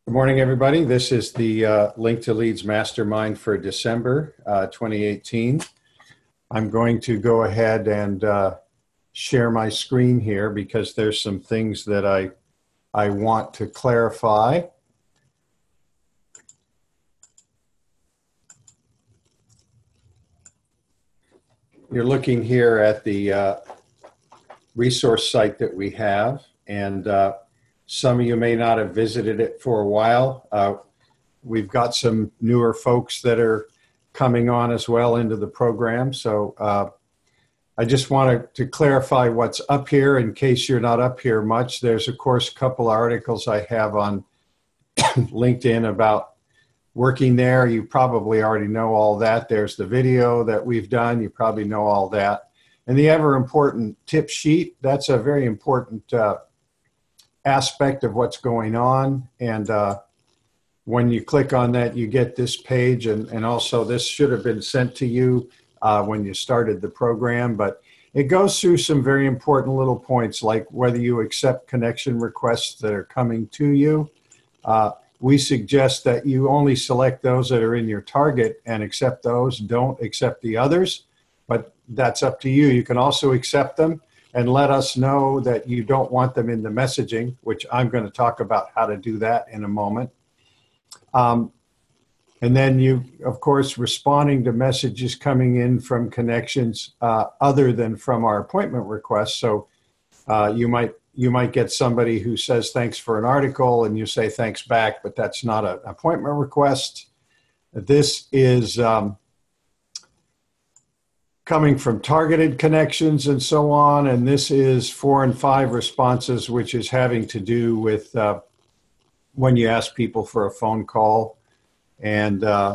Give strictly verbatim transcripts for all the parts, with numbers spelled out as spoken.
Good morning, everybody. This is the uh, Link to Leads Mastermind for December uh, twenty eighteen. I'm going to go ahead and uh, share my screen here because there's some things that I, I want to clarify. You're looking here at the uh, resource site that we have, and uh, some of you may not have visited it for a while. Uh, we've got some newer folks that are coming on as well into the program. So uh, I just wanted to clarify what's up here in case you're not up here much. There's, of course, a couple articles I have on LinkedIn about working there. You probably already know all that. There's the video that we've done. You probably know all that. And the ever important tip sheet, that's a very important uh, aspect of what's going on. And uh, when you click on that, you get this page. And, and also this should have been sent to you uh, when you started the program. But it goes through some very important little points, like whether you accept connection requests that are coming to you. Uh, we suggest that you only select those that are in your target and accept those. Don't accept the others, but that's up to you. You can also accept them and let us know that you don't want them in the messaging, which I'm going to talk about how to do that in a moment. Um, and then you, of course, responding to messages coming in from connections uh, other than from our appointment requests. So uh, you might you might get somebody who says thanks for an article and you say thanks back, but that's not an appointment request. This is um, coming from targeted connections and so on. And this is four and five responses, which is having to do with uh, when you ask people for a phone call and uh,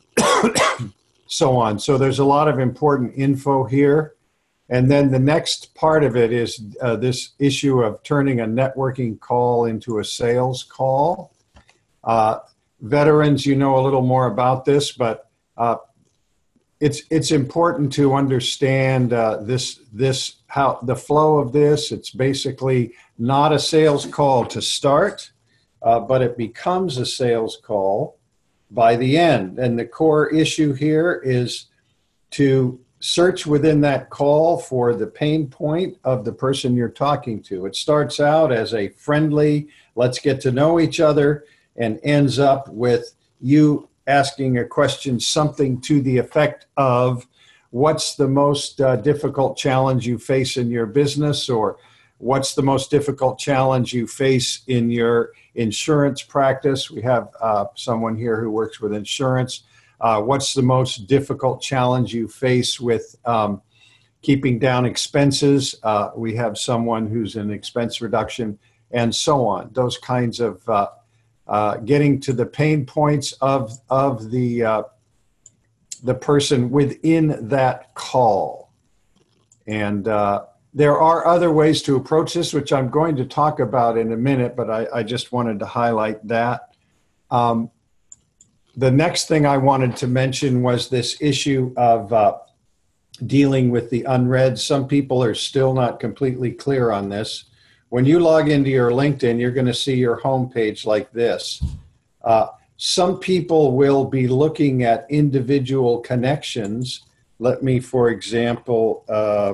so on. So there's a lot of important info here. And then the next part of it is uh, this issue of turning a networking call into a sales call. Uh, veterans, you know a little more about this, but uh, It's it's important to understand uh, this this how the flow of this. It's basically not a sales call to start, uh, but it becomes a sales call by the end. And the core issue here is to search within that call for the pain point of the person you're talking to. It starts out as a friendly, let's get to know each other, and ends up with you asking a question, something to the effect of, what's the most uh, difficult challenge you face in your business, or what's the most difficult challenge you face in your insurance practice? We have uh, someone here who works with insurance. Uh, what's the most difficult challenge you face with um, keeping down expenses? Uh, we have someone who's in expense reduction, and so on. Those kinds of uh, Uh, getting to the pain points of of the uh, the person within that call. And uh, there are other ways to approach this, which I'm going to talk about in a minute, but I, I just wanted to highlight that. Um, the next thing I wanted to mention was this issue of uh, dealing with the unread. Some people are still not completely clear on this. When you log into your LinkedIn, you're going to see your homepage like this. Uh, some people will be looking at individual connections. Let me, for example, uh,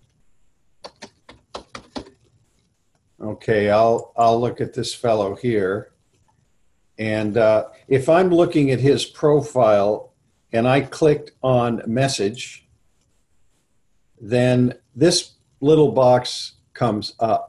okay, I'll, I'll look at this fellow here. And uh, if I'm looking at his profile and I clicked on message, then this little box comes up.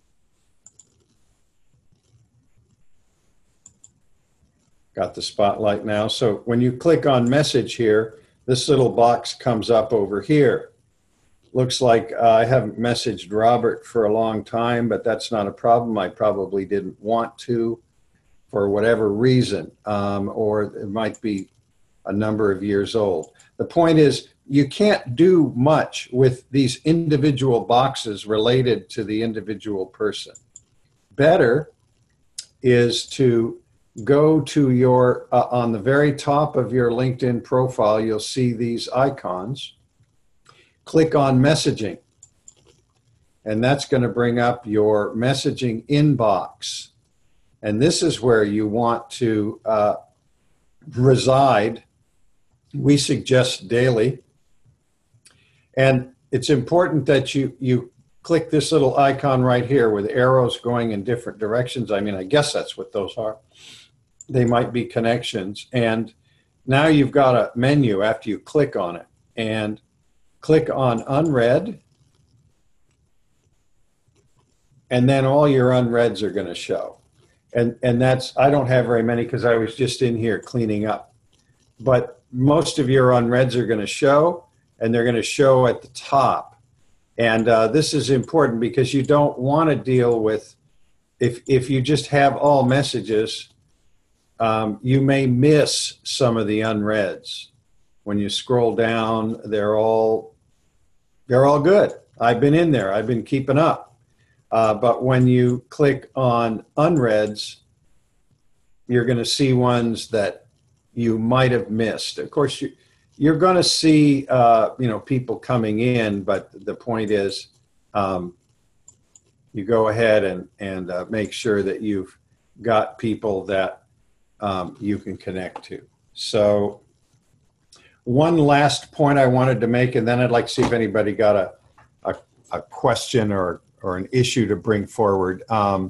Got the spotlight now. So when you click on message here, this little box comes up over here. Looks like uh, I haven't messaged Robert for a long time, but that's not a problem. I probably didn't want to for whatever reason, um, or it might be a number of years old. The point is, you can't do much with these individual boxes related to the individual person. Better is to go to your, uh, on the very top of your LinkedIn profile, you'll see these icons. Click on messaging. And that's going to bring up your messaging inbox. And this is where you want to uh, reside. We suggest daily. And it's important that you, you click this little icon right here with arrows going in different directions. I mean, I guess that's what those are. They might be connections. And now you've got a menu after you click on it. And click on unread. And then all your unreads are going to show. And, and that's, I don't have very many because I was just in here cleaning up. But most of your unreads are going to show, and they're going to show at the top. And uh, this is important because you don't want to deal with, if, if you just have all messages, um, you may miss some of the unreads. When you scroll down, they're all, they're all good. I've been in there. I've been keeping up. Uh, but when you click on unreads, you're going to see ones that you might have missed. Of course, you, you're going to see, uh, you know, people coming in, but the point is, um, you go ahead and, and uh, make sure that you've got people that um, you can connect to. So one last point I wanted to make, and then I'd like to see if anybody got a, a, a question or, or an issue to bring forward. Um,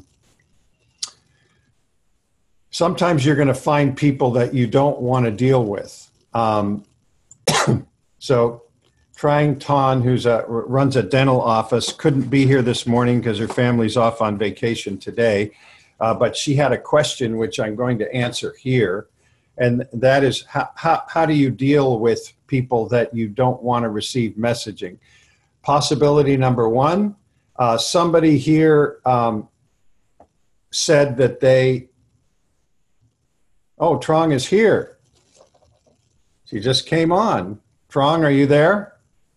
sometimes you're going to find people that you don't want to deal with. Um, so Trang Ton, who's a, runs a dental office, couldn't be here this morning because her family's off on vacation today. Uh, but she had a question which I'm going to answer here. And that is, how, how, how do you deal with people that you don't want to receive messaging? Possibility number one, uh, somebody here um, said that they, oh, Trong is here. She just came on. Trong, are you there?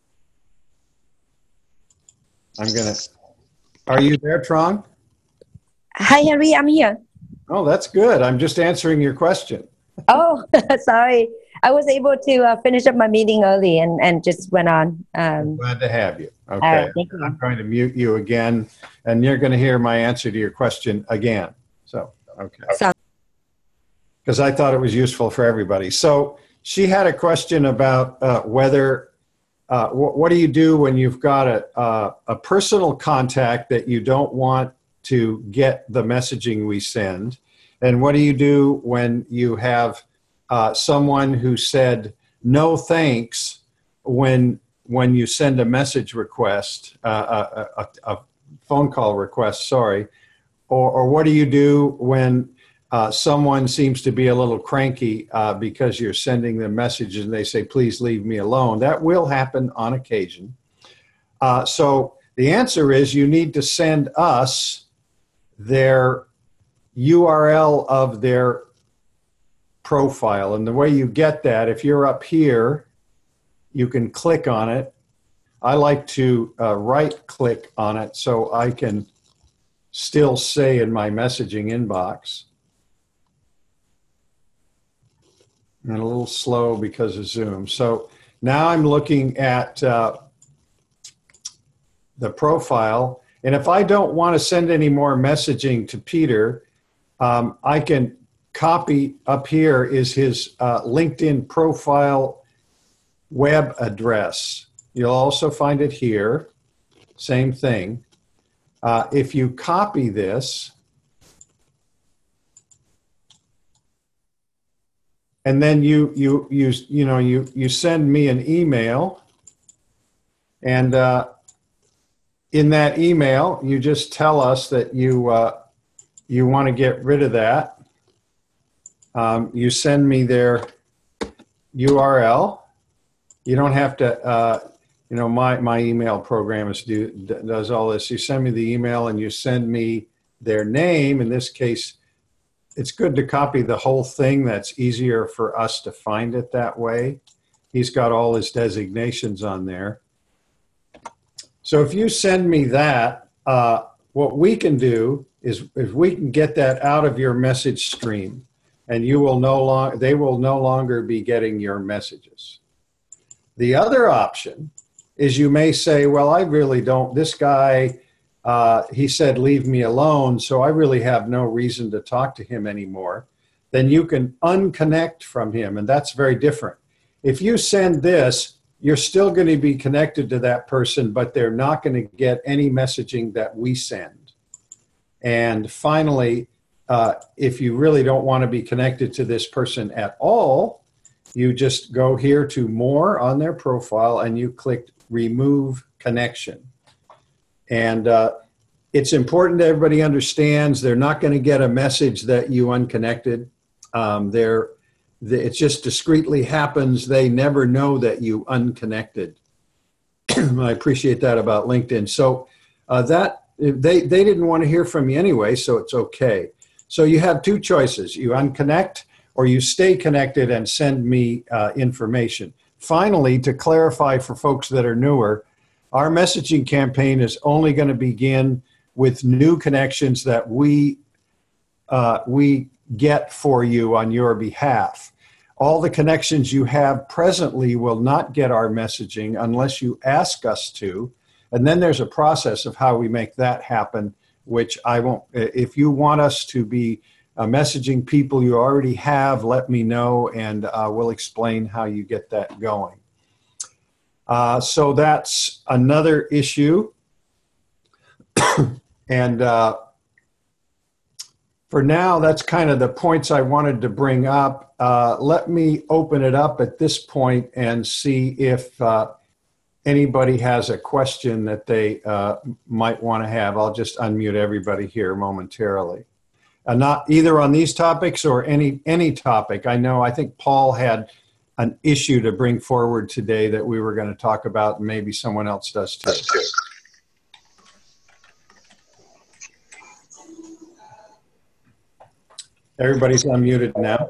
I'm gonna, are you there, Trong? Hi, Henry, I'm here. Oh, that's good. I'm just answering your question. Oh, sorry. I was able to uh, finish up my meeting early and, and just went on. Um, Glad to have you. Okay. right, thank you. I'm going to mute you again, and you're going to hear my answer to your question again. So, okay. So, because I thought it was useful for everybody. So she had a question about uh, whether, uh, wh what do you do when you've got a, uh, a personal contact that you don't want to get the messaging we send? And what do you do when you have uh, someone who said no thanks when when you send a message request, uh, a, a, a phone call request, sorry, or, or what do you do when uh, someone seems to be a little cranky uh, because you're sending them messages and they say, please leave me alone? That will happen on occasion. Uh, so the answer is you need to send us their U R L of their profile. And the way you get that, if you're up here, you can click on it. I like to uh, right click on it so I can still say in my messaging inbox. And a little slow because of Zoom. So now I'm looking at uh, the profile. And if I don't want to send any more messaging to Peter, um, I can copy up here is his uh, LinkedIn profile web address. You'll also find it here. Same thing. Uh, if you copy this, and then you you you you know you you send me an email, and uh, in that email you just tell us that you uh, you want to get rid of that. Um, you send me their U R L. You don't have to. Uh, you know, my my email program is do does all this. You send me the email and you send me their name. In this case, it's good to copy the whole thing. That's easier for us to find it that way. He's got all his designations on there. So if you send me that, uh, what we can do is, is we can get that out of your message stream, and you will no longer, they will no longer be getting your messages. The other option is you may say, well, I really don't, this guy, uh, he said, leave me alone, so I really have no reason to talk to him anymore, then you can unconnect from him, and that's very different. If you send this, you're still going to be connected to that person, but they're not going to get any messaging that we send. And finally, uh, if you really don't want to be connected to this person at all, you just go here to more on their profile and you click remove connection. And uh, it's important that everybody understands they're not going to get a message that you unconnected. Um, they're, it just discreetly happens. They never know that you unconnected. I appreciate that about LinkedIn. So uh, that they, they didn't want to hear from you anyway, so it's okay. So you have two choices. You unconnect or you stay connected and send me uh, information. Finally, to clarify for folks that are newer, our messaging campaign is only going to begin with new connections that we uh, we get for you on your behalf. All the connections you have presently will not get our messaging unless you ask us to. And then there's a process of how we make that happen, which I won't. If you want us to be uh, messaging people you already have, let me know, and uh, we'll explain how you get that going. Uh, so that's another issue. And uh, for now, that's kind of the points I wanted to bring up. Uh, let me open it up at this point and see if uh, anybody has a question that they uh, might want to have. I'll just unmute everybody here momentarily. Uh, not either on these topics or any any topic. I know, I think Paul had an issue to bring forward today that we were going to talk about, and maybe someone else does too. Everybody's unmuted now.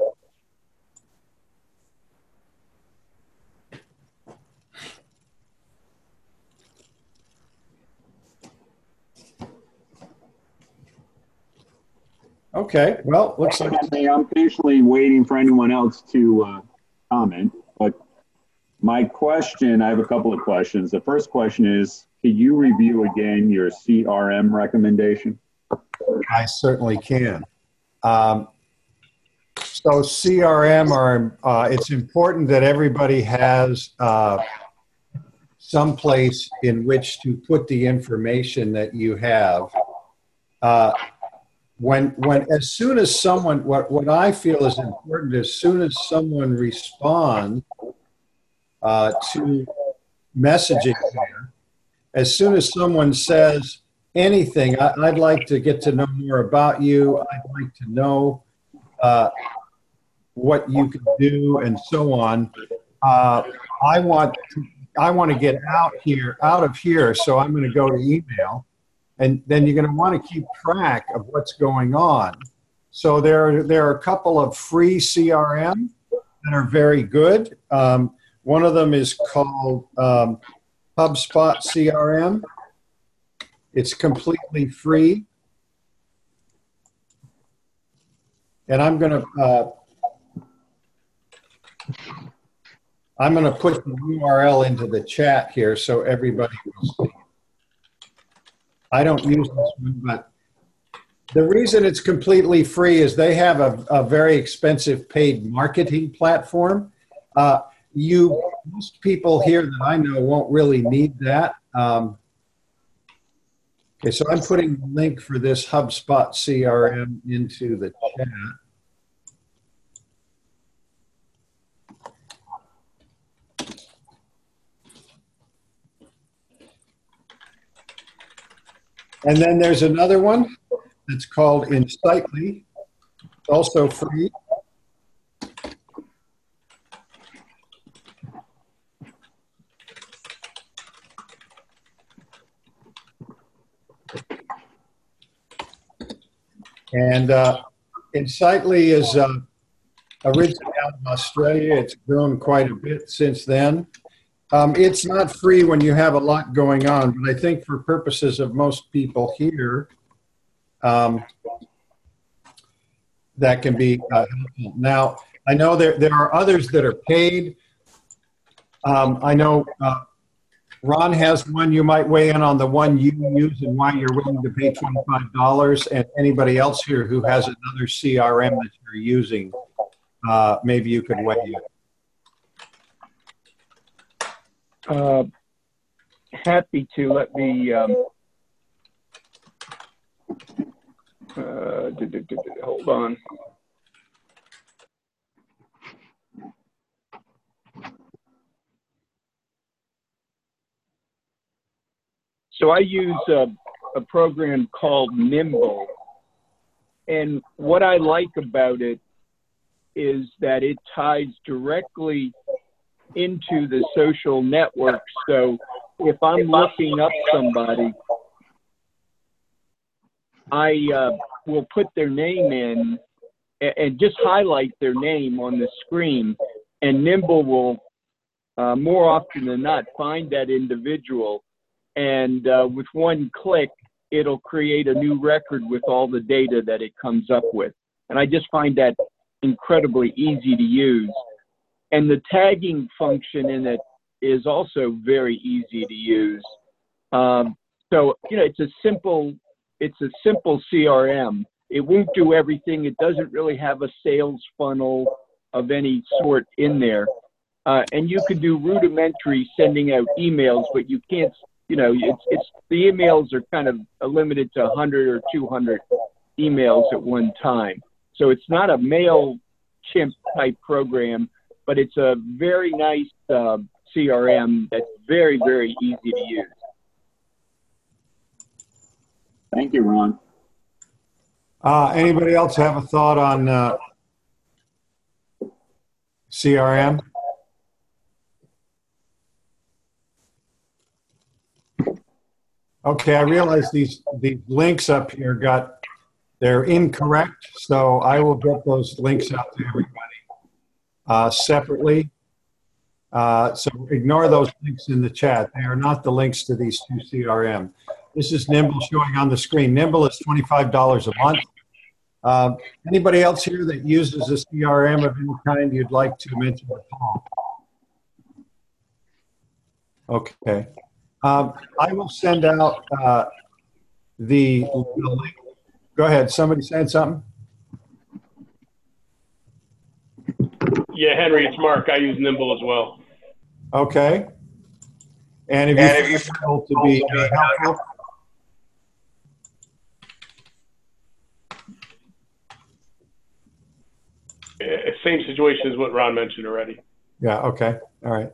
Okay, well, looks like I'm patiently waiting for anyone else to uh, comment, but my question, I have a couple of questions. The first question is, could you review again your C R M recommendation? I certainly can. Um, so C R M are, uh, it's important that everybody has uh, some place in which to put the information that you have. Uh, when, when, as soon as someone, what, what I feel is important, as soon as someone responds uh, to messaging here, as soon as someone says anything, I, I'd like to get to know more about you, I'd like to know uh, what you can do and so on. Uh, I want to, I want to get out here, out of here, so I'm going to go to email. And then you're going to want to keep track of what's going on. So there, there are a couple of free C R M that are very good. Um, one of them is called um, HubSpot C R M. It's completely free. And I'm going to uh, I'm going to put the U R L into the chat here so everybody will see. I don't use this one, but the reason it's completely free is they have a, a very expensive paid marketing platform. Uh, you, most people here that I know won't really need that. Um, okay, so I'm putting the link for this HubSpot C R M into the chat. And then there's another one that's called Insightly, also free. And uh, Insightly is uh, originally out of Australia. It's grown quite a bit since then. Um, it's not free when you have a lot going on, but I think for purposes of most people here, um, that can be uh, helpful. Now, I know there, there are others that are paid. Um, I know uh, Ron has one. You might weigh in on the one you use and why you're willing to pay twenty-five dollars. And anybody else here who has another C R M that you're using, uh, maybe you could weigh in. Uh, happy to. Let me, um, uh, d- d- d- d- hold on. So I use a, a program called Nimble. And what I like about it is that it ties directly into the social network. So if I'm looking up somebody, I uh, will put their name in and, and just highlight their name on the screen, and Nimble will, uh, more often than not, find that individual. And uh, with one click, it'll create a new record with all the data that it comes up with. And I just find that incredibly easy to use. And the tagging function in it is also very easy to use. Um, so, you know, it's a simple, it's a simple C R M. It won't do everything. It doesn't really have a sales funnel of any sort in there. Uh, and you can do rudimentary sending out emails, but you can't, you know, it's, it's, the emails are kind of limited to one hundred or two hundred emails at one time. So it's not a MailChimp type program, but it's a very nice uh, C R M that's very, very easy to use. Thank you, Ron. Uh, anybody else have a thought on uh, C R M? Okay, I realize these, these links up here got, they're incorrect, so I will get those links out to everybody uh, separately. Uh, so ignore those links in the chat. They are not the links to these two C R M. This is Nimble showing on the screen. Nimble is twenty-five dollars a month. Uh, anybody else here that uses a C R M of any kind you'd like to mention at all? Okay. Um, I will send out uh, the, the link. Go ahead. Somebody saying something? Yeah, Henry, it's Mark. I use Nimble as well. Okay. And if you And if you feel to be uh, helpful, Uh, Same situation as what Ron mentioned already. yeah, okay. All right.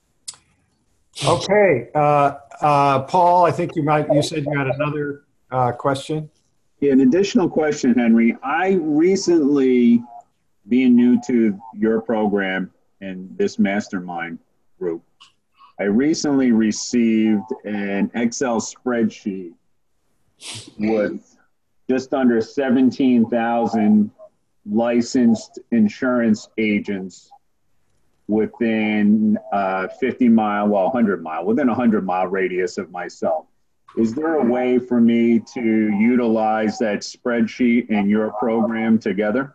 Okay. Uh, uh, Paul, I think you might, you said you had another uh, question. Yeah, an additional question, Henry. I recently, being new to your program and this mastermind group, I recently received an Excel spreadsheet with just under seventeen thousand licensed insurance agents within uh, fifty mile, well, one hundred mile, within a one hundred mile radius of myself. Is there a way for me to utilize that spreadsheet in your program together?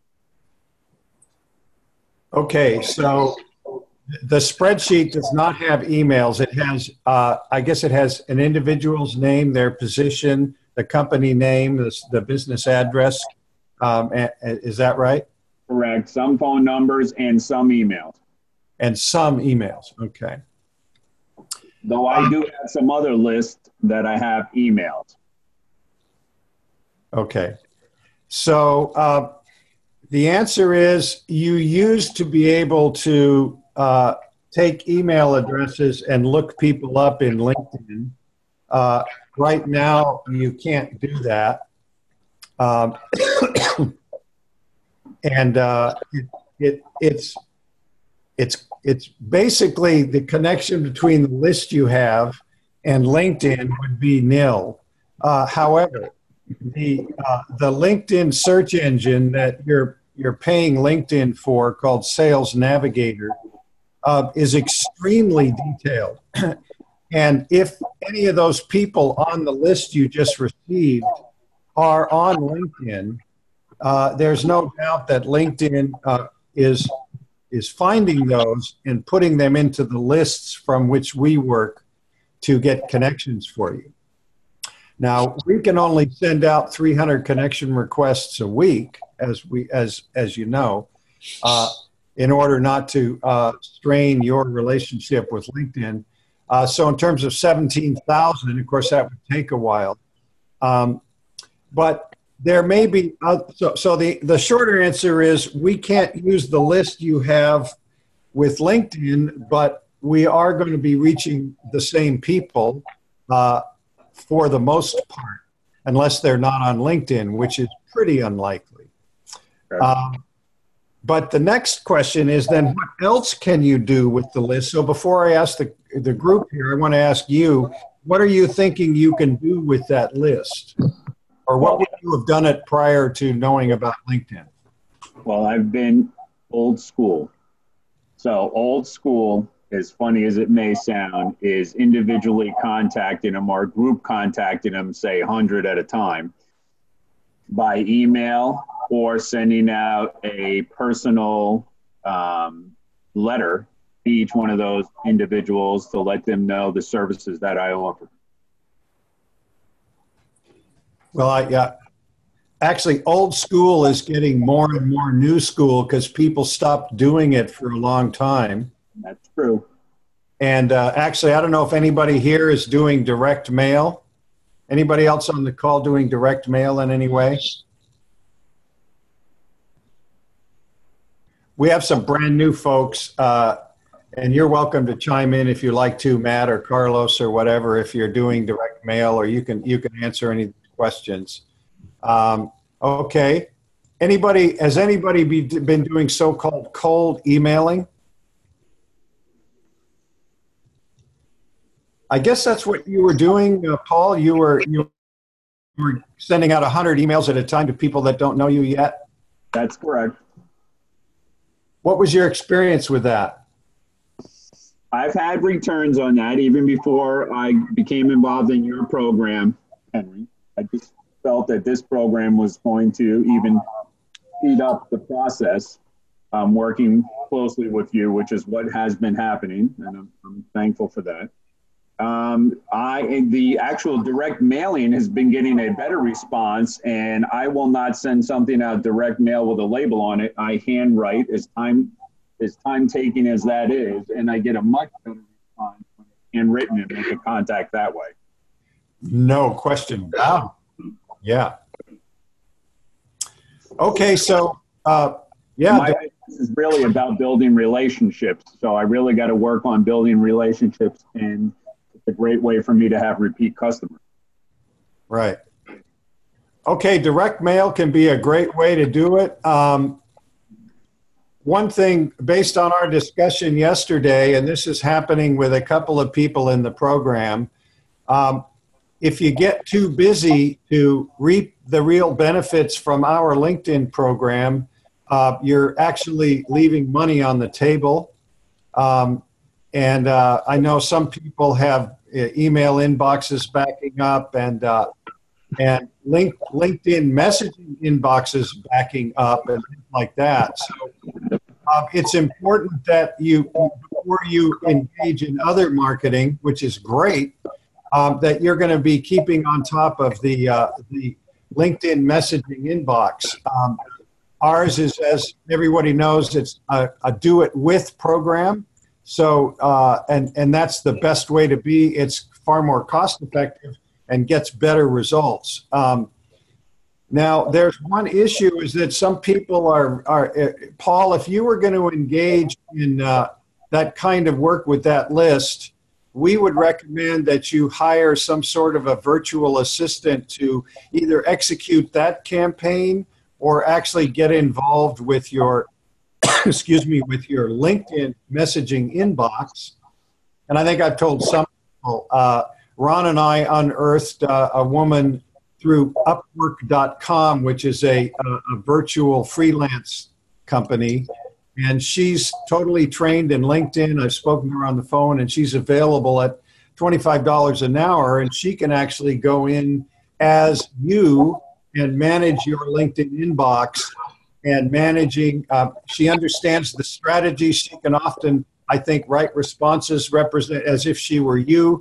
Okay, so the spreadsheet does not have emails. It has, uh, I guess it has an individual's name, their position, the company name, the, the business address. Um, a- a- is that right? Correct. Some phone numbers and some emails. And some emails. Okay. Though I do have some other lists that I have emailed. Okay. So uh, the answer is you used to be able to uh, take email addresses and look people up in LinkedIn. Uh, right now, you can't do that. Um, and uh, it, it, it's, it's, it's basically the connection between the list you have and LinkedIn would be nil. Uh, however, the, uh, the LinkedIn search engine that you're, you're paying LinkedIn for, called Sales Navigator, uh, is extremely detailed. And if any of those people on the list you just received are on LinkedIn, uh, there's no doubt that LinkedIn uh, is, is finding those and putting them into the lists from which we work to get connections for you. Now, we can only send out three hundred connection requests a week, as we as as you know, uh, in order not to uh, strain your relationship with LinkedIn. Uh, so in terms of seventeen thousand, of course, that would take a while. Um, but there may be, uh, so, so the, the shorter answer is we can't use the list you have with LinkedIn, but we are going to be reaching the same people uh, for the most part, unless they're not on LinkedIn, which is pretty unlikely. Okay. Um, but the next question is then what else can you do with the list? So before I ask the, the group here, I want to ask you, what are you thinking you can do with that list? Or what would you have done it prior to knowing about LinkedIn? Well, I've been old school. So old school, as funny as it may sound, is individually contacting them or group contacting them, say one hundred at a time, by email or sending out a personal um, letter to each one of those individuals to let them know the services that I offer. Well, I, yeah, actually, old school is getting more and more new school because people stopped doing it for a long time. That's true. And uh, actually, I don't know if anybody here is doing direct mail. Anybody else on the call doing direct mail in any way? We have some brand new folks, uh, and you're welcome to chime in if you like to, Matt or Carlos or whatever, if you're doing direct mail, or you can you can answer any questions. Um, okay. Anybody, has anybody be, been doing so-called cold emailing? I guess that's what you were doing, uh, Paul. You were you were sending out one hundred emails at a time to people that don't know you yet? That's correct. What was your experience with that? I've had returns on that even before I became involved in your program, Henry. I just felt that this program was going to even speed up the process. Um, working closely with you, which is what has been happening, and I'm, I'm thankful for that. Um, I, the actual direct mailing has been getting a better response, and I will not send something out direct mail with a label on it. I handwrite, as time as time taking as that is, and I get a much better response when it's handwritten and make a contact that way. No question. Wow. Yeah. Okay, so uh, yeah. My business is really about building relationships, so I really got to work on building relationships, and it's a great way for me to have repeat customers. Right. Okay, direct mail can be a great way to do it. Um, one thing, based on our discussion yesterday, and this is happening with a couple of people in the program, um, if you get too busy to reap the real benefits from our LinkedIn program, uh, you're actually leaving money on the table. Um, and uh, I know some people have uh, email inboxes backing up, and uh, and link, LinkedIn messaging inboxes backing up and things like that. So uh, it's important that you, before you engage in other marketing, which is great, um, that you're going to be keeping on top of the, uh, the LinkedIn messaging inbox. Um, ours is, as everybody knows, it's a, a do it with program. So, uh, and, and that's the best way to be. It's far more cost effective and gets better results. Um, now, there's one issue is that some people are, are uh, Paul, if you were going to engage in uh, that kind of work with that list, we would recommend that you hire some sort of a virtual assistant to either execute that campaign or actually get involved with your, excuse me, with your LinkedIn messaging inbox. And I think I've told some people, uh, Ron and I unearthed uh, a woman through Upwork dot com, which is a, a, a virtual freelance company. And she's totally trained in LinkedIn. I've spoken to her on the phone, and she's available at twenty-five dollars an hour. And she can actually go in as you and manage your LinkedIn inbox and managing. Uh, she understands the strategy. She can often, I think, write responses represent as if she were you.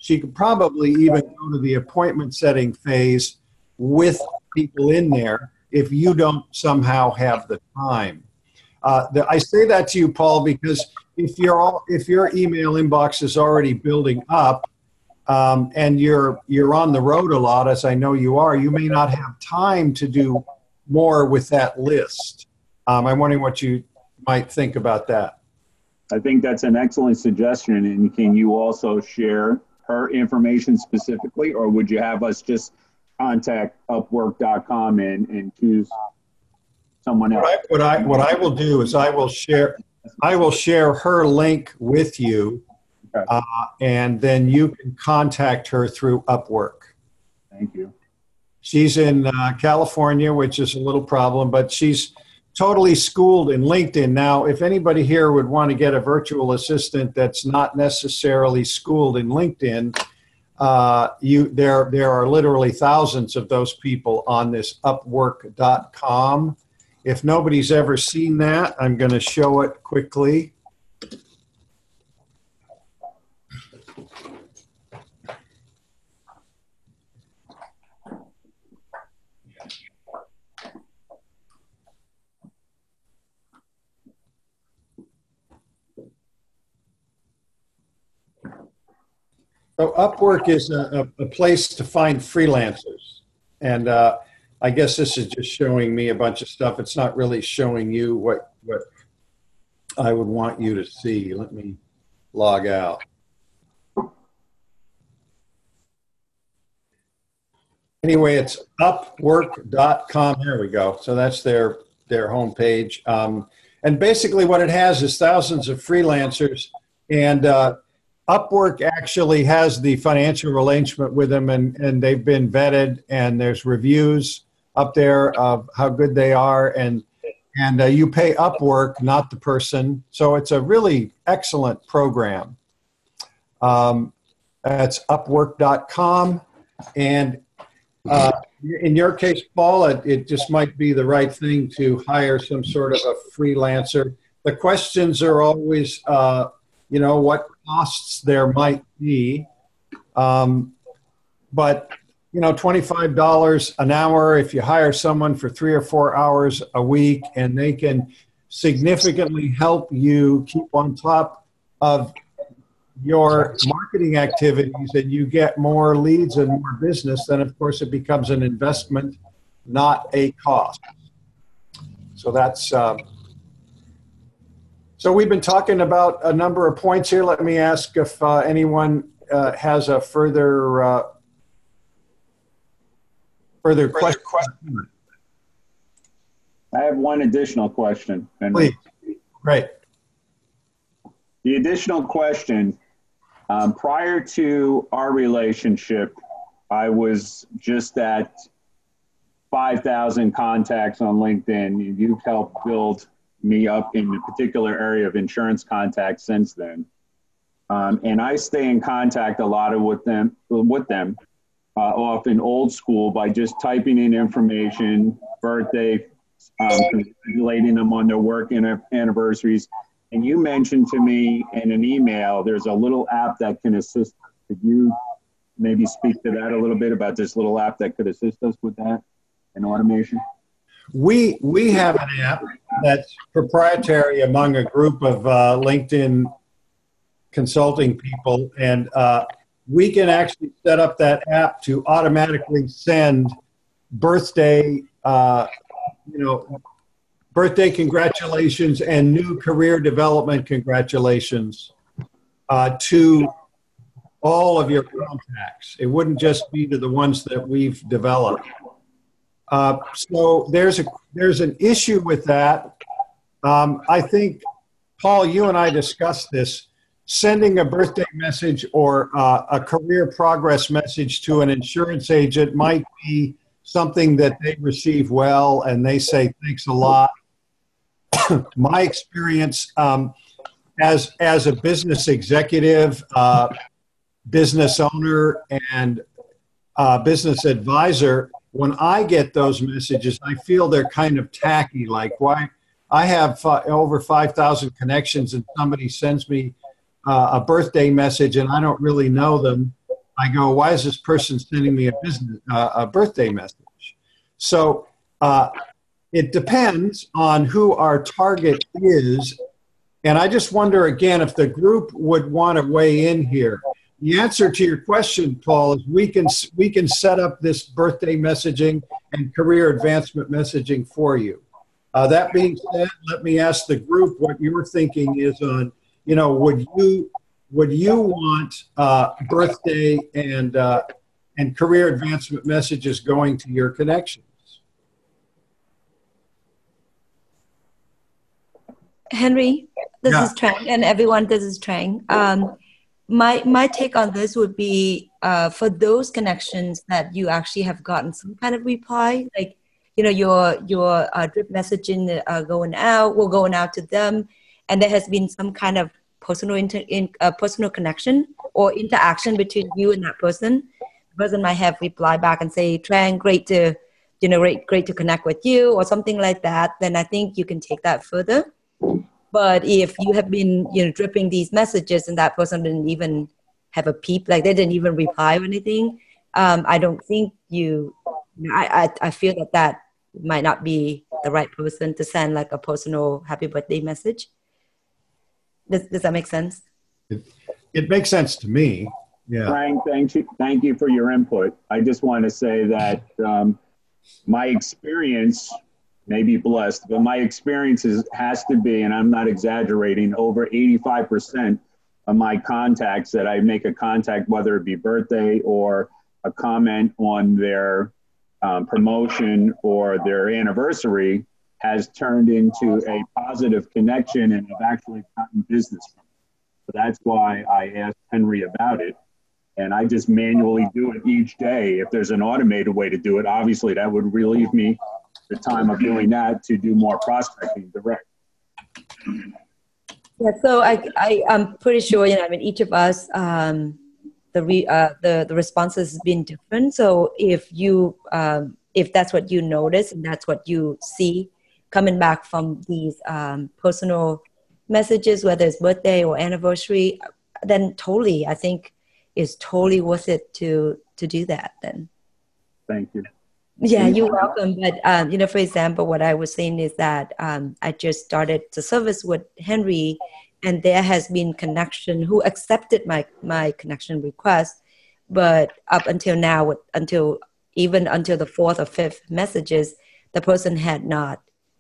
she could probably even go to the appointment setting phase with people in there if you don't somehow have the time. Uh, the, I say that to you, Paul, because if you're all, if your email inbox is already building up, um, and you're you're on the road a lot, as I know you are, you may not have time to do more with that list. Um, I'm wondering what you might think about that. I think that's an excellent suggestion. And can you also share her information specifically, or would you have us just contact upwork dot com and, and choose someone else? What I, what I what I will do is I will share I will share her link with you, Okay. uh, and then you can contact her through Upwork. Thank you. She's in uh, California, which is a little problem, but she's totally schooled in LinkedIn. Now, if anybody here would want to get a virtual assistant that's not necessarily schooled in LinkedIn, uh, you there there are literally thousands of those people on this upwork dot com. If nobody's ever seen that, I'm going to show it quickly. So Upwork is a, a, a place to find freelancers. And uh, I guess this is just showing me a bunch of stuff. It's not really showing you what, what I would want you to see. Let me log out. Anyway, it's upwork dot com. There we go. So that's their, their homepage. Um, and basically what it has is thousands of freelancers, and uh, Upwork actually has the financial arrangement with them, and, and they've been vetted, and there's reviews up there of how good they are, and and uh, you pay Upwork, not the person. So it's a really excellent program. Um, that's upwork dot com, and uh, in your case, Paul, it, it just might be the right thing to hire some sort of a freelancer. The questions are always, uh, you know, what costs there might be, um, but you know, twenty-five dollars an hour if you hire someone for three or four hours a week, and they can significantly help you keep on top of your marketing activities, and you get more leads and more business, then of course it becomes an investment, not a cost. So that's, uh, so we've been talking about a number of points here. Let me ask if uh, anyone uh, has a further uh, further question. I have one additional question, Henry. Please. Great. The additional question, um, prior to our relationship, I was just at five thousand contacts on LinkedIn. You've helped build me up in the particular area of insurance contacts since then. Um, and I stay in contact a lot of with them, with them uh, often old school, by just typing in information, birthday, um, congratulating them on their work anniversaries. And you mentioned to me in an email, there's a little app that can assist. Could you maybe speak to that a little bit about this little app that could assist us with that and automation? We, we have an app that's proprietary among a group of uh, LinkedIn consulting people, and uh, we can actually set up that app to automatically send birthday, uh, you know, birthday congratulations and new career development congratulations uh, to all of your contacts. It wouldn't just be to the ones that we've developed. Uh, so there's a there's an issue with that. Um, I think, Paul, you and I discussed this. Sending a birthday message or uh, a career progress message to an insurance agent might be something that they receive well, and they say thanks a lot. My experience um, as as a business executive, uh, business owner, and uh, business advisor, when I get those messages, I feel they're kind of tacky. Like, why? I have uh, over five thousand connections, and somebody sends me uh, a birthday message, and I don't really know them. I go, why is this person sending me a business uh, a birthday message? So uh, it depends on who our target is. And I just wonder again if the group would want to weigh in here. The answer to your question, Paul, is we can we can set up this birthday messaging and career advancement messaging for you. Uh, that being said, let me ask the group what your thinking is on, you know, would you would you want uh, birthday and uh, and career advancement messages going to your connections? Henry, this Yeah. is Trang, and everyone, this is Trang. Um, my my take on this would be uh, for those connections that you actually have gotten some kind of reply, like you know your your uh, drip messaging uh, going out, or going out to them, and there has been some kind of personal inter in, uh, personal connection or interaction between you and that person. The person might have replied back and say, "Trang, great to you know great great to connect with you," or something like that. Then I think you can take that further. But if you have been, you know, dripping these messages and that person didn't even have a peep, like they didn't even reply or anything, um, I don't think you, you know, I, I, I feel that that might not be the right person to send like a personal happy birthday message. Does, does that make sense? It, it makes sense to me. Yeah. Frank, thank you, thank you for your input. I just want to say that um, my experience may be blessed, but my experience is, has to be, and I'm not exaggerating, over eighty-five percent of my contacts that I make a contact, whether it be birthday or a comment on their um, promotion or their anniversary, has turned into a positive connection and have actually gotten business from it. So that's why I asked Henry about it. And I just manually do it each day. If there's an automated way to do it, obviously that would relieve me the time of doing that to do more prospecting direct. Yeah, so I, I, I'm pretty sure, you know, I mean, each of us, um, the, re, uh, the, the responses has been different. So if you, um, if that's what you notice and that's what you see coming back from these um, personal messages, whether it's birthday or anniversary, then totally, I think it's totally worth it to, to do that then. Thank you. Yeah, you're welcome. But, um, you know, for example, what I was saying is that um, I just started the service with Henry, and there has been connection who accepted my, my connection request. But up until now, until even until the fourth or fifth messages, the person had not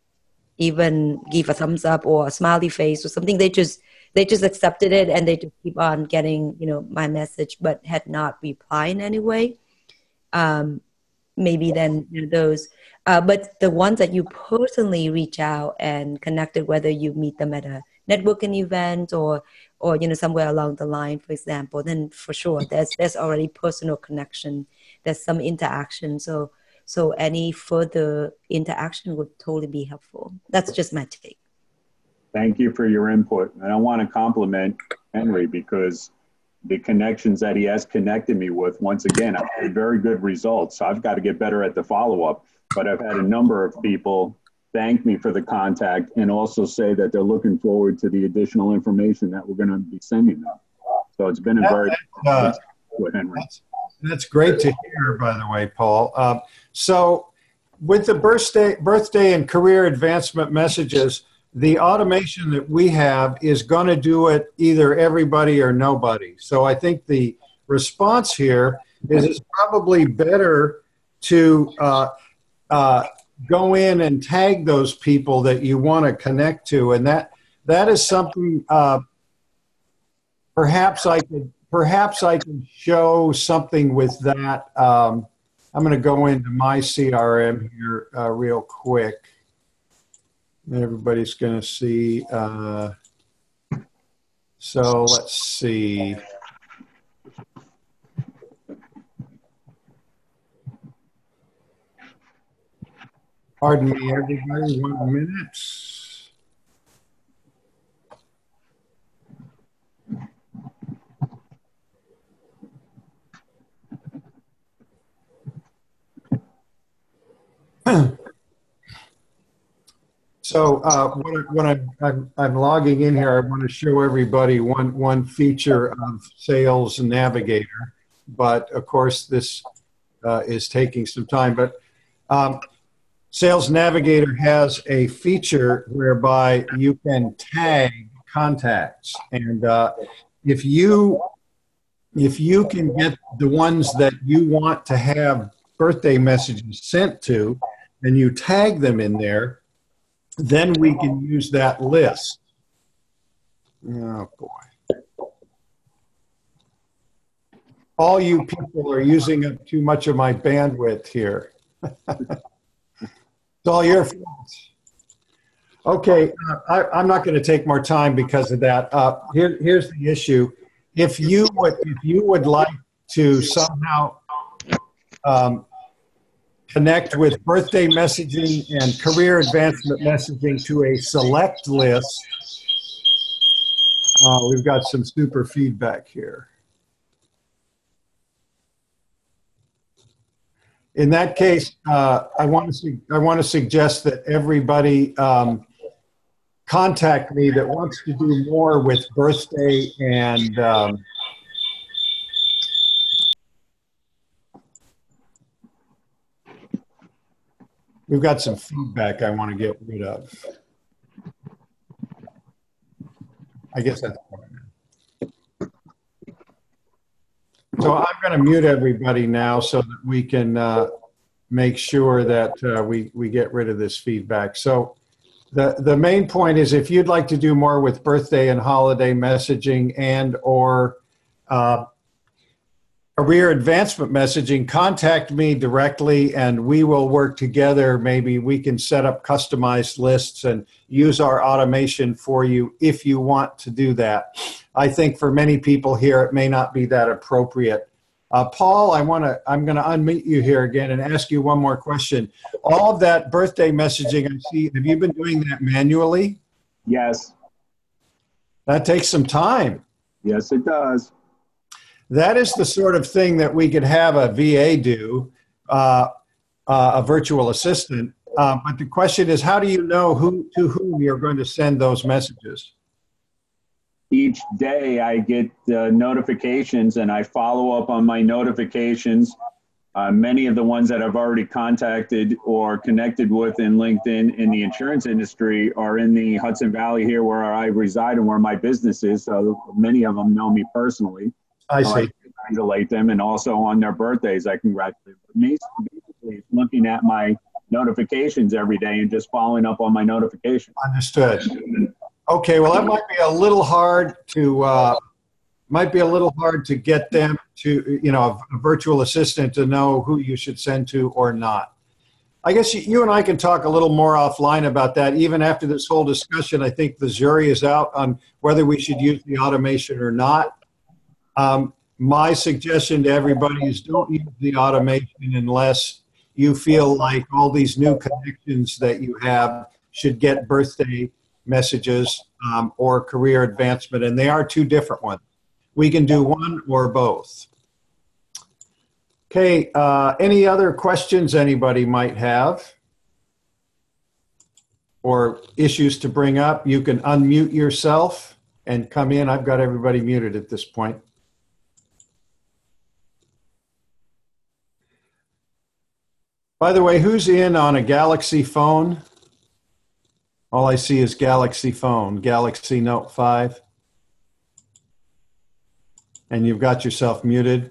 even give a thumbs up or a smiley face or something. They just they just accepted it, and they just keep on getting, you know, my message, but had not replied in any way. Um, maybe then, you know, those, uh, but the ones that you personally reach out and connected, whether you meet them at a networking event or, or, you know, somewhere along the line, for example, then for sure, there's, there's already personal connection. There's some interaction. So, so any further interaction would totally be helpful. That's just my take. Thank you for your input. And I want to compliment Henry because the connections that he has connected me with, once again, I've had very good results. So I've got to get better at the follow-up. But I've had a number of people thank me for the contact and also say that they're looking forward to the additional information that we're going to be sending them. So it's been a very uh, with Henry. That's, that's great to hear, by the way, Paul. Um, so with the birthday, birthday and career advancement messages, the automation that we have is going to do it either everybody or nobody. So I think the response here is it's probably better to uh, uh, go in and tag those people that you want to connect to. And that that is something uh, perhaps I could perhaps I could show something with that. Um, I'm going to go into my C R M here uh, real quick. Everybody's going to see. Uh, so let's see. Pardon me, everybody, one minute. So uh, when, I, when I, I'm, I'm logging in here, I want to show everybody one, one feature of Sales Navigator. but of course this uh, is taking some time. But um, Sales Navigator has a feature whereby you can tag contacts, and uh, if you if you can get the ones that you want to have birthday messages sent to, and you tag them in there, then we can use that list. Oh boy. All you people are using up too much of my bandwidth here. It's all your fault. Okay, uh, I, I'm not going to take more time because of that. Uh, here, here's the issue. If you would, if you would like to somehow um, connect with birthday messaging and career advancement messaging to a select list, uh, we've got some super feedback here. In that case, uh, I want to I want to suggest that everybody um, contact me that wants to do more with birthday and um, we've got some feedback I want to get rid of. I guess that's fine. So I'm going to mute everybody now so that we can uh, make sure that uh, we, we get rid of this feedback. So the, the main point is if you'd like to do more with birthday and holiday messaging and or uh, career advancement messaging, contact me directly and we will work together. Maybe we can set up customized lists and use our automation for you if you want to do that. I think for many people here, it may not be that appropriate. Uh, Paul, I want to, I'm going to unmute you here again and ask you one more question. All of that birthday messaging I see, have you been doing that manually? Yes. That takes some time. Yes, it does. That is the sort of thing that we could have a V A do, uh, uh, a virtual assistant. Uh, but the question is, how do you know who to whom you're going to send those messages? Each day I get uh, notifications and I follow up on my notifications. Uh, many of the ones that I've already contacted or connected with in LinkedIn in the insurance industry are in the Hudson Valley here where I reside and where my business is. So many of them know me personally. I see. I congratulate them, and also on their birthdays, I congratulate them. Basically, looking at my notifications every day and just following up on my notifications. Understood. Okay, well, that might be a little hard to uh, might be a little hard to get them to, you know, a virtual assistant to know who you should send to or not. I guess you and I can talk a little more offline about that. Even after this whole discussion, I think the jury is out on whether we should use the automation or not. Um, my suggestion to everybody is don't use the automation unless you feel like all these new connections that you have should get birthday messages um, or career advancement, and they are two different ones. We can do one or both. Okay, uh, any other questions anybody might have or issues to bring up? You can unmute yourself and come in. I've got everybody muted at this point. By the way, who's in on a Galaxy phone? All I see is Galaxy phone, Galaxy Note five. And you've got yourself muted.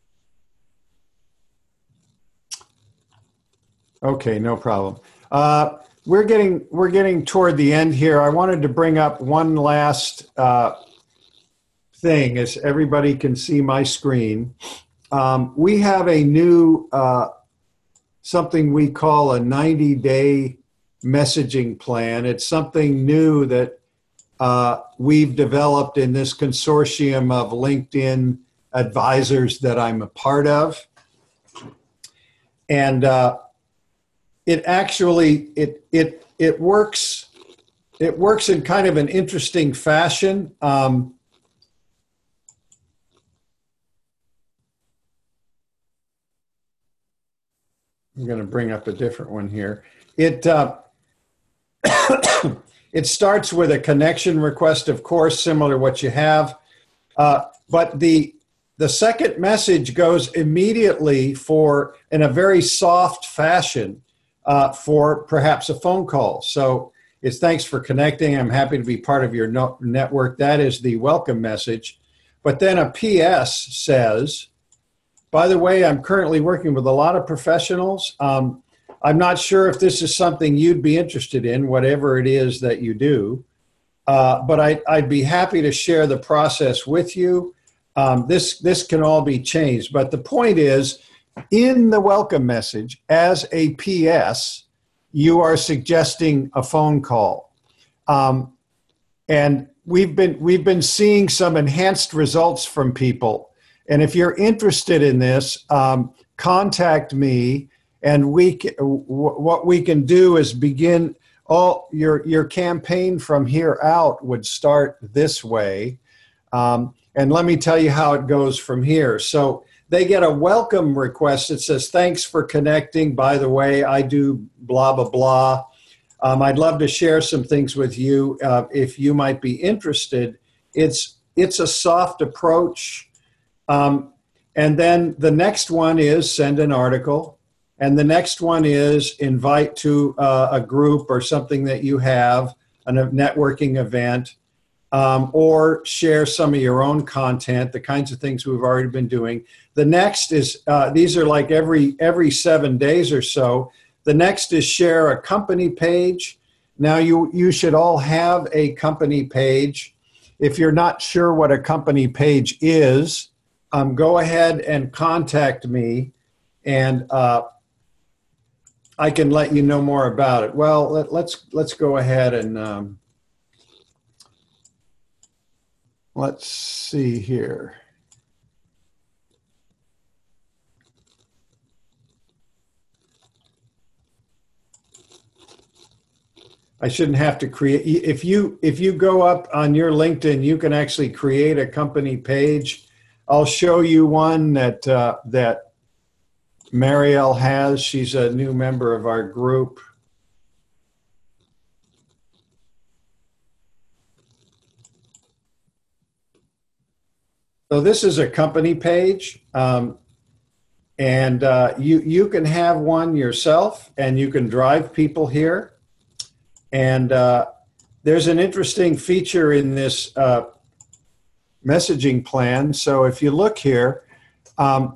Okay, no problem. Uh, we're getting we're getting toward the end here. I wanted to bring up one last uh, thing, as everybody can see my screen. Um, we have a new uh, something we call a ninety day messaging plan. It's something new that uh, we've developed in this consortium of LinkedIn advisors that I'm a part of. And uh, it actually, it, it, it works, it works in kind of an interesting fashion. Um, I'm going to bring up a different one here. It, uh, it starts with a connection request, of course, similar to what you have. Uh, but the, the second message goes immediately for, in a very soft fashion, uh, for perhaps a phone call. So it's thanks for connecting. I'm happy to be part of your no- network. That is the welcome message. But then a P S says, by the way, I'm currently working with a lot of professionals. Um, I'm not sure if this is something you'd be interested in, whatever it is that you do, uh, but I, I'd be happy to share the process with you. Um, this, this can all be changed. But the point is, in the welcome message, as a P S, you are suggesting a phone call. Um, and we've been, we've been seeing some enhanced results from people. And if you're interested in this, um, contact me, and we c- w- what we can do is begin all your your campaign from here out would start this way. Um, and let me tell you how it goes from here. So they get a welcome request that says, thanks for connecting. By the way, I do blah, blah, blah. Um, I'd love to share some things with you uh, if you might be interested. It's it's a soft approach. Um, and then the next one is send an article. And the next one is invite to uh, a group or something that you have, a networking event, um, or share some of your own content, the kinds of things we've already been doing. The next is, uh, these are like every, every seven days or so. The next is share a company page. Now you, you should all have a company page. If you're not sure what a company page is, Um, go ahead and contact me, and uh, I can let you know more about it. Well, let, let's let's go ahead and um, let's see here. I shouldn't have to create. If you if you go up on your LinkedIn, you can actually create a company page. I'll show you one that uh, that Marielle has. She's a new member of our group. So this is a company page, um, and uh, you you can have one yourself, and you can drive people here. And uh, there's an interesting feature in this uh, messaging plan. So if you look here, um,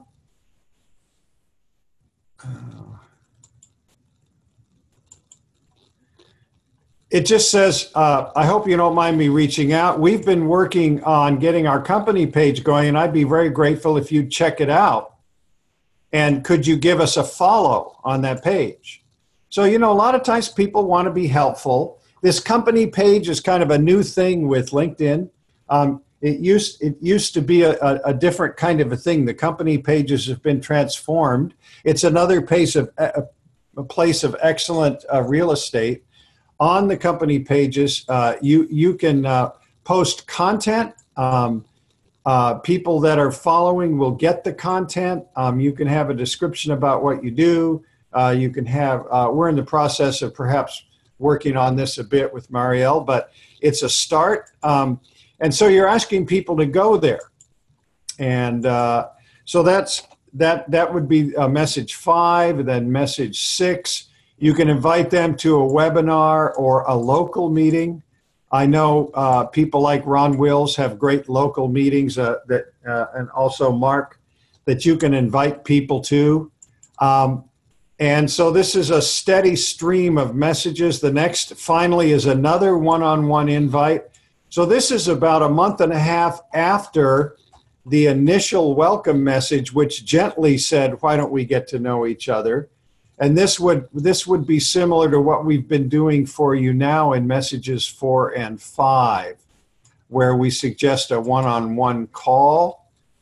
it just says, uh, I hope you don't mind me reaching out. We've been working on getting our company page going, and I'd be very grateful if you'd check it out. And could you give us a follow on that page? So, you know, a lot of times people want to be helpful. This company page is kind of a new thing with LinkedIn. Um, It used it used to be a, a, a different kind of a thing. The company pages have been transformed. It's another place of a, a place of excellent uh, real estate. On the company pages, uh, you you can uh, post content. Um, uh, people that are following will get the content. Um, you can have a description about what you do. Uh, you can have. Uh, we're in the process of perhaps working on this a bit with Marielle, but it's a start. Um, And so you're asking people to go there. And uh, so that's that that would be uh, message five, and then message six. You can invite them to a webinar or a local meeting. I know uh, people like Ron Wills have great local meetings uh, that, uh, and also Mark, that you can invite people to. Um, and so this is a steady stream of messages. The next, finally, is another one-on-one invite. So this is about a month and a half after the initial welcome message, which gently said, why don't we get to know each other? And this would this would be similar to what we've been doing for you now in messages four and five, where we suggest a one-on-one call.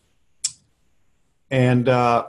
And uh,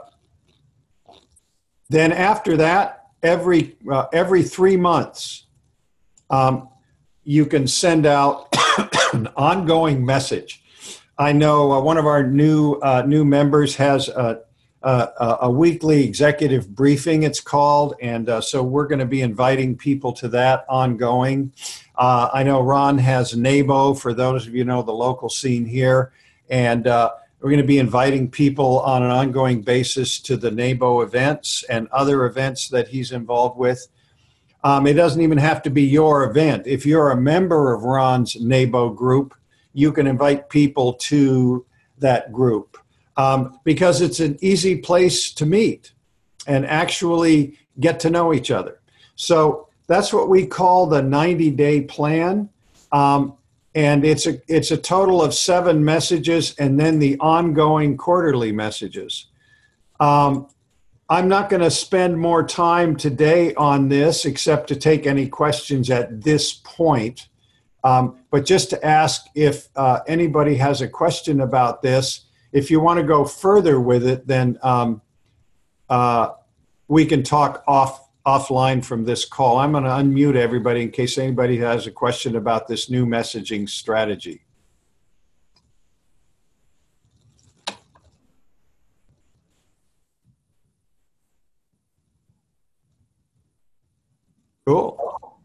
then after that, every uh, every three months, um, you can send out an ongoing message. I know uh, one of our new uh, new members has a, a, a weekly executive briefing, it's called, and uh, so we're going to be inviting people to that ongoing. Uh, I know Ron has NABO, for those of you who know the local scene here, and uh, we're going to be inviting people on an ongoing basis to the NABO events and other events that he's involved with. Um, it doesn't even have to be your event. If you're a member of Ron's NABO group, you can invite people to that group um, because it's an easy place to meet and actually get to know each other. So that's what we call the ninety-day plan. Um, and it's a, it's a total of seven messages and then the ongoing quarterly messages. Um, I'm not going to spend more time today on this except to take any questions at this point. Um, but just to ask if uh, anybody has a question about this. If you want to go further with it, then um, uh, we can talk off offline from this call. I'm going to unmute everybody in case anybody has a question about this new messaging strategy. Cool.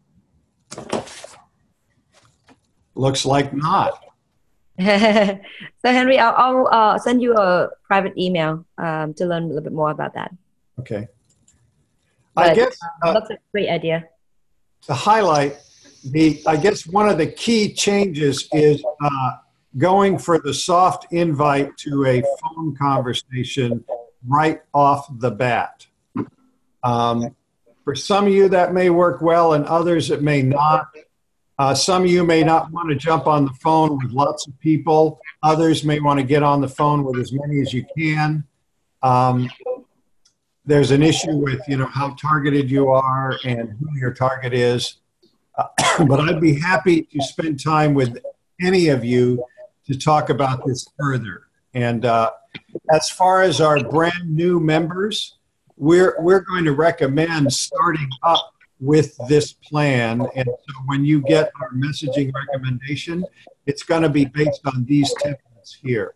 Looks like not. So Henry, I'll, I'll uh, send you a private email um, to learn a little bit more about that. Okay. But I guess uh, that's a great idea. to highlight the, I guess one of the key changes is uh, going for the soft invite to a phone conversation right off the bat. Um, for some of you that may work well and others it may not. Uh, some of you may not want to jump on the phone with lots of people. Others may want to get on the phone with as many as you can. Um, there's an issue with, you know, how targeted you are and who your target is. Uh, but I'd be happy to spend time with any of you to talk about this further. And uh, as far as our brand new members, we're, we're going to recommend starting up with this plan. And so when you get our messaging recommendation, it's going to be based on these templates here.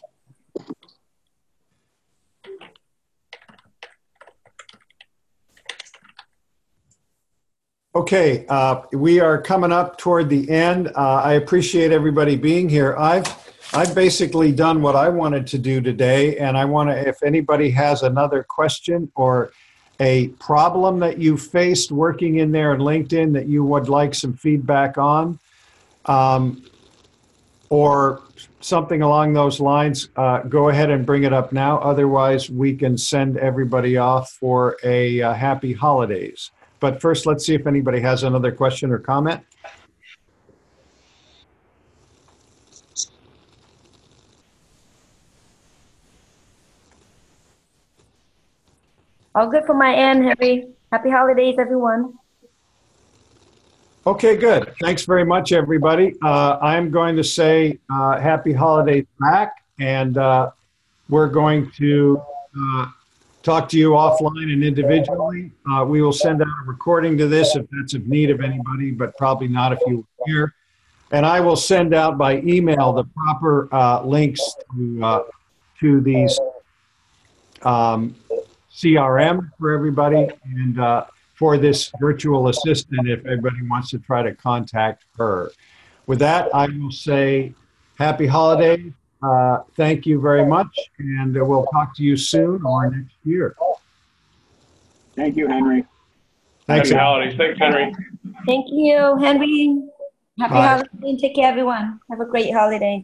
Okay, uh, we are coming up toward the end. Uh, I appreciate everybody being here. I've I've basically done what I wanted to do today, and I want to, if anybody has another question or a problem that you faced working in there in LinkedIn that you would like some feedback on, um, or something along those lines, uh, go ahead and bring it up now. Otherwise, we can send everybody off for a uh, happy holidays. But first, let's see if anybody has another question or comment. All good from my end, Henry. Happy holidays, everyone. Okay, good. Thanks very much, everybody. Uh, I'm going to say uh, happy holidays back, and uh, we're going to uh, talk to you offline and individually. Uh, we will send out a recording to this if that's of need of anybody, but probably not if you were here. And I will send out by email the proper uh, links to, uh, to these um, C R M for everybody and uh, for this virtual assistant if everybody wants to try to contact her. With that, I will say happy holidays. Uh, thank you very much, and uh, we'll talk to you soon or next year. Thank you, Henry. Thanks. Happy holidays. Thanks, Henry. Thank you, Henry. Happy Bye. holidays. Take care, everyone. Have a great holiday.